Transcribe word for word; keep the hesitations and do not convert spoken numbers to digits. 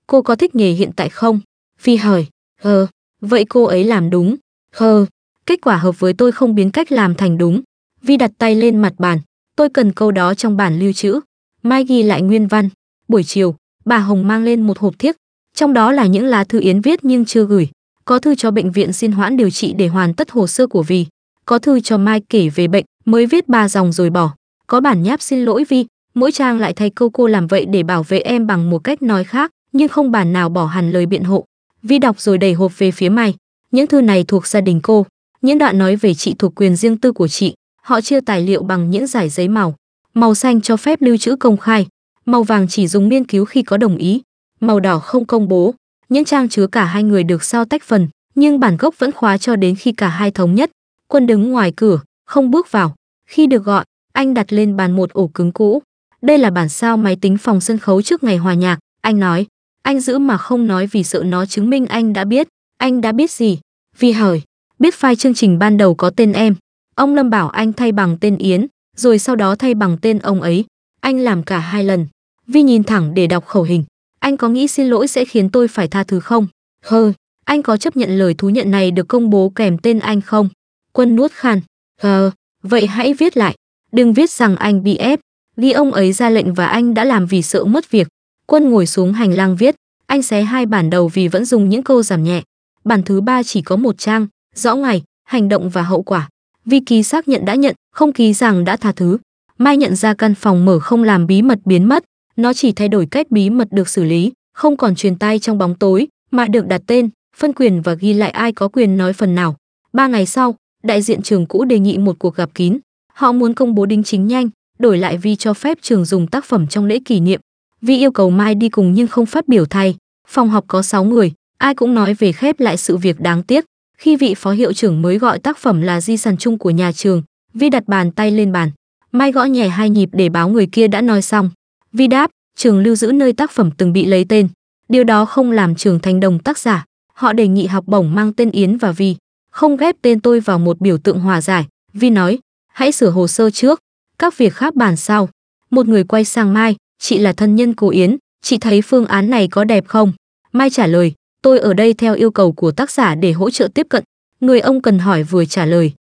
cô có thích nghề hiện tại không? Vi hỏi. Hờ, vậy cô ấy làm đúng. Hờ, kết quả hợp với tôi không biến cách làm thành đúng. Vi đặt tay lên mặt bàn. Tôi cần câu đó trong bản lưu trữ. Mai ghi lại nguyên văn. Buổi chiều, bà Hồng mang lên một hộp thiếc. Trong đó là những lá thư Yến viết nhưng chưa gửi. Có thư cho bệnh viện xin hoãn điều trị để hoàn tất hồ sơ của Vi. Có thư cho Mai kể về bệnh, mới viết ba dòng rồi bỏ. Có bản nháp xin lỗi Vi, mỗi trang lại thay câu cô làm vậy để bảo vệ em bằng một cách nói khác, nhưng không bản nào bỏ hẳn lời biện hộ. Vi đọc rồi đẩy hộp về phía Mai. Những thư này thuộc gia đình cô. Những đoạn nói về chị thuộc quyền riêng tư của chị. Họ chia tài liệu bằng những dải giấy màu. Màu xanh cho phép lưu trữ công khai. Màu vàng chỉ dùng nghiên cứu khi có đồng ý. Màu đỏ không công bố. Những trang chứa cả hai người được sao tách phần, nhưng bản gốc vẫn khóa cho đến khi cả hai thống nhất. Quân đứng ngoài cửa, không bước vào. Khi được gọi, anh đặt lên bàn một ổ cứng cũ. Đây là bản sao máy tính phòng sân khấu trước ngày hòa nhạc, anh nói. Anh giữ mà không nói vì sợ nó chứng minh anh đã biết. Anh đã biết gì? Vi hỏi. Biết file chương trình ban đầu có tên em. Ông Lâm bảo anh thay bằng tên Yến, rồi sau đó thay bằng tên ông ấy. Anh làm cả hai lần. Vi nhìn thẳng để đọc khẩu hình. Anh có nghĩ xin lỗi sẽ khiến tôi phải tha thứ không? Hơ, anh có chấp nhận lời thú nhận này được công bố kèm tên anh không? Quân nuốt khan. Hờ, vậy hãy viết lại. Đừng viết rằng anh bị ép. Ghi ông ấy ra lệnh và anh đã làm vì sợ mất việc. Quân ngồi xuống hành lang viết. Anh xé hai bản đầu vì vẫn dùng những câu giảm nhẹ. Bản thứ ba chỉ có một trang, rõ ngày, hành động và hậu quả. Vi ký xác nhận đã nhận, không ký rằng đã tha thứ. Mai nhận ra căn phòng mở không làm bí mật biến mất. Nó chỉ thay đổi cách bí mật được xử lý, không còn truyền tay trong bóng tối, mà được đặt tên, phân quyền và ghi lại ai có quyền nói phần nào. Ba ngày sau, đại diện trường cũ đề nghị một cuộc gặp kín. Họ muốn công bố đính chính nhanh, đổi lại Vi cho phép trường dùng tác phẩm trong lễ kỷ niệm. Vi yêu cầu Mai đi cùng nhưng không phát biểu thay. Phòng họp có sáu người, ai cũng nói về khép lại sự việc đáng tiếc. Khi vị phó hiệu trưởng mới gọi tác phẩm là di sản chung của nhà trường, Vi đặt bàn tay lên bàn. Mai gõ nhẹ hai nhịp để báo người kia đã nói xong. Vi đáp, trường lưu giữ nơi tác phẩm từng bị lấy tên. Điều đó không làm trường thành đồng tác giả. Họ đề nghị học bổng mang tên Yến và Vi. Không ghép tên tôi vào một biểu tượng hòa giải. Vi nói, hãy sửa hồ sơ trước. Các việc khác bàn sau. Một người quay sang Mai, chị là thân nhân của Yến. Chị thấy phương án này có đẹp không? Mai trả lời, tôi ở đây theo yêu cầu của tác giả để hỗ trợ tiếp cận. Người ông cần hỏi vừa trả lời.